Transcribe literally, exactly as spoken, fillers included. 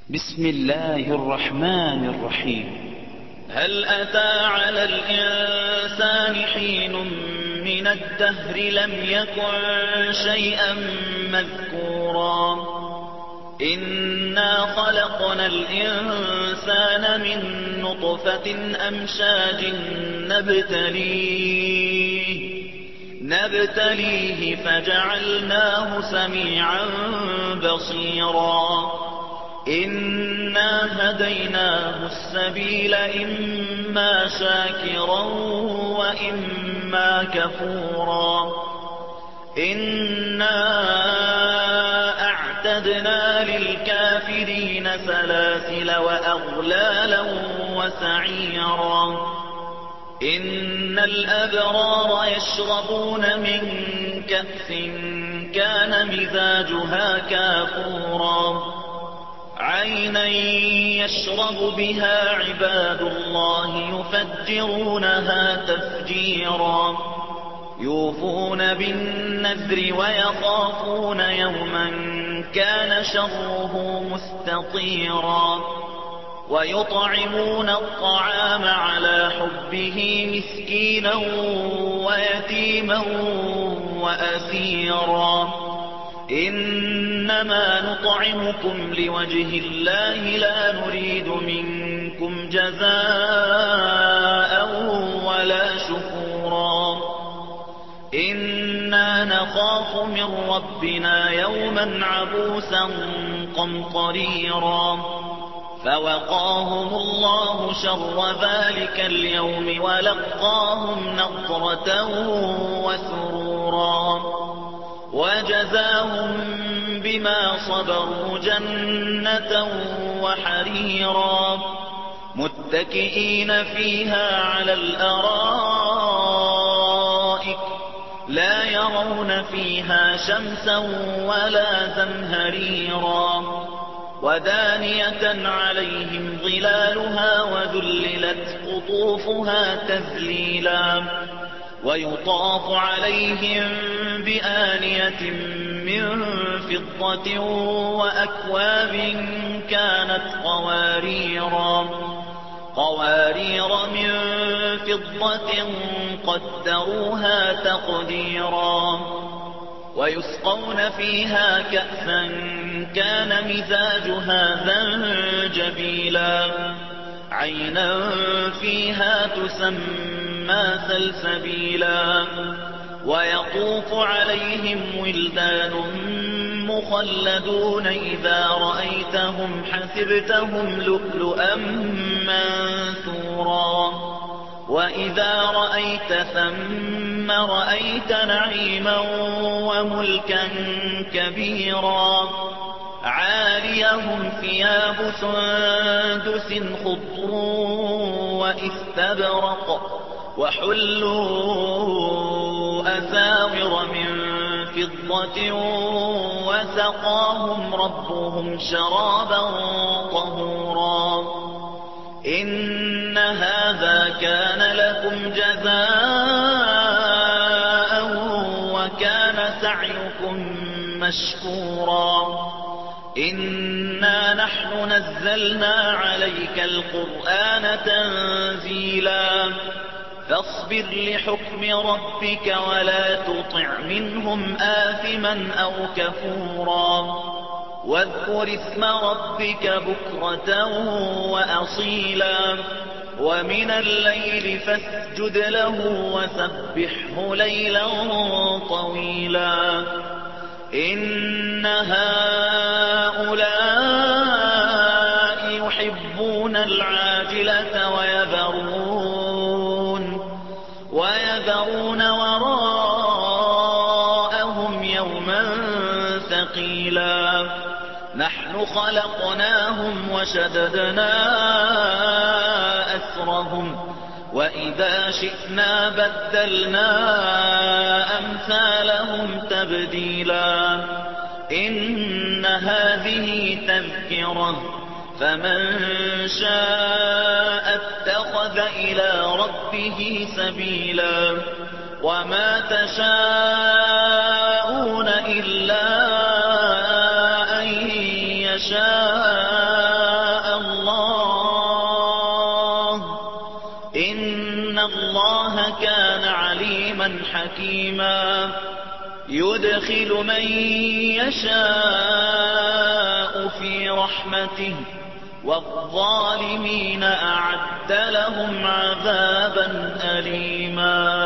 بسم الله الرحمن الرحيم. هل أتى على الإنسان حين من الدهر لم يكن شيئا مذكورا إنا خلقنا الإنسان من نطفة أمشاج نبتليه نبتليه فجعلناه سميعا بصيرا إنا هديناه السبيل إما شاكرا وإما كفورا إنا أعتدنا للكافرين سلاسل وأغلالا وسعيرا إن الأبرار يشربون من كأس كان مزاجها كافورا عينا يشرب بها عباد الله يفجرونها تفجيرا يوفون بالنذر ويخافون يوما كان شره مستطيرا ويطعمون الطعام على حبه مسكينا ويتيما وأسيرا إنما نطعمكم لوجه الله لا نريد منكم جزاء ولا شكورا إنا نخاف من ربنا يوما عبوسا قمطريرا فوقاهم الله شر ذلك اليوم ولقاهم نضرة وسرورا وجزاهم بما صبروا جنة وحريرا متكئين فيها على الأرائك لا يرون فيها شمسا ولا زمهريرا ودانية عليهم ظلالها وذللت قطوفها تذليلا ويطاف عليهم بآنية من فضة وأكواب كانت قواريرا قوارير من فضة قدروها تقديرا ويسقون فيها كأسا كان مزاجها زنجبيلا عينا فيها تسمى سلسبيلا ويطوف عليهم ولدان مخلدون إذا رأيتهم حسبتهم لؤلؤا منثورا وإذا رأيت ثم رأيت نعيما وملكا كبيرا عاليهم ثياب سندس خضر وإستبرق وحلوا أساور من فضة وسقاهم ربهم شرابا طهورا إن هذا كان لكم جزاء وكان سعيكم مشكورا إنا نحن نزلنا عليك القرآن تنزيلا فاصبر لحكم ربك ولا تطع منهم آثما أو كفورا واذكر اسم ربك بكرة وأصيلا ومن الليل فاسجد له وسبحه ليلا طويلا إن هؤلاء يحبون العاجلة ويذرون ويذرون وراءهم يوما ثقيلا نحن خلقناهم وشددنا أسرهم وإذا شئنا بدلنا أمثالهم تبديلا إن هذه تذكرة فمن شاء اتخذ إلى ربه سبيلا وما تشاءون إلا أن يشاء الله إن الله كان عليما حكيما يدخل من يشاء في رحمته والظالمين أعد لهم عذابا أليما